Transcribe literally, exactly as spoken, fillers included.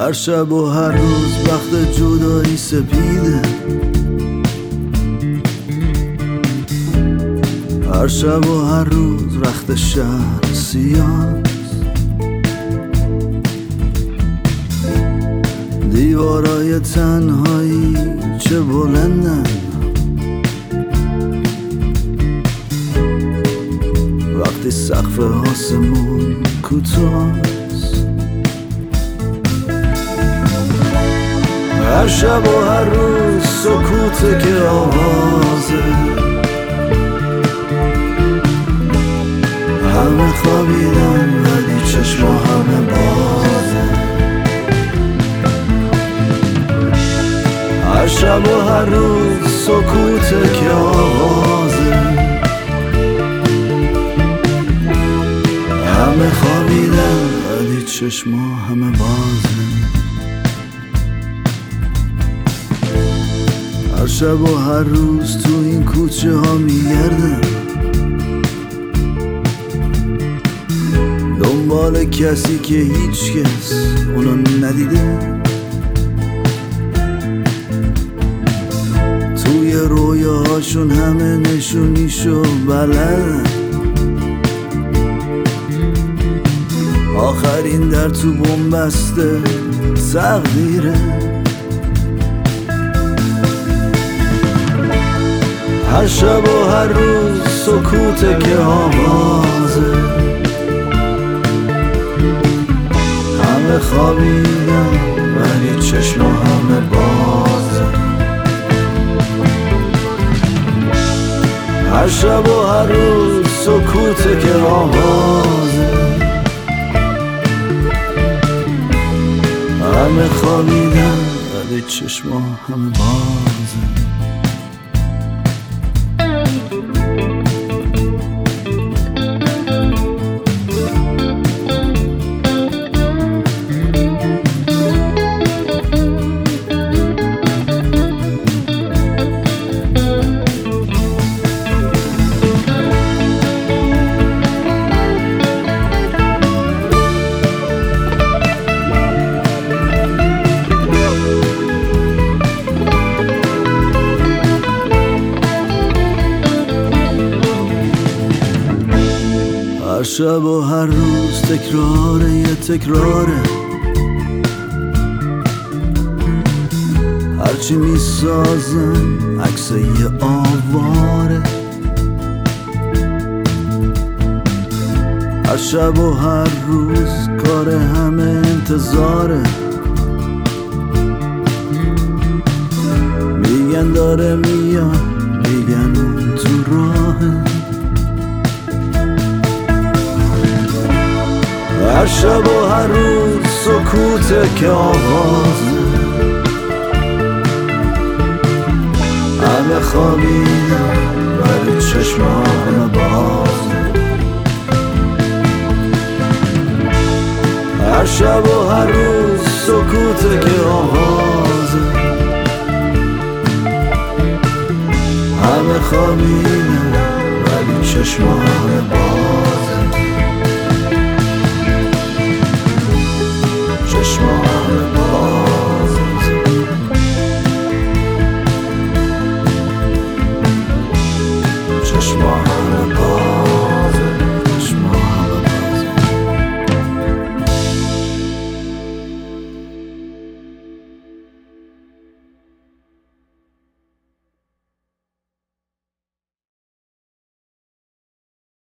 هر شب و هر روز وقت جدایی سپیده، هر شب و هر روز رخت شهر سیاست. دیوارای تنهایی چه بلندن، وقتی سقف آسمون کوتاست. هر شب و هر روز سکوته که آوازه، همه خوابیدن ولی چشم همه بازه. هر شب و هر روز سکوته که آوازه، همه خوابیدن ولی چشم همه بازه. هر شب و هر روز تو این کوچه ها میگردم، دنبال کسی که هیچ کس اونو ندیده. توی رویاهاشون همه نشونیشو بلدن، آخرین در تو بن‌بسته تقدیره. هر شب و هر روز سکوته که آوازه، همه خوابیدن ولی چشم همه بازه. هر شب و هر روز سکوته که آوازه، همه خوابیدن ولی چشم همه بازه. هر شب و هر روز تکراره یه تکراره، هرچی میسازن عکس یه آواره. هر شب و هر روز کار همه انتظاره، میگن داره میاد، میگن اون تو راهه. هر شب و هر روز سکوته که آوازه، همه خوابیدن ولی چشم همه بازه. هر شب و هر روز سکوته که آوازه، همه خوابیدن ولی چشم همه بازه.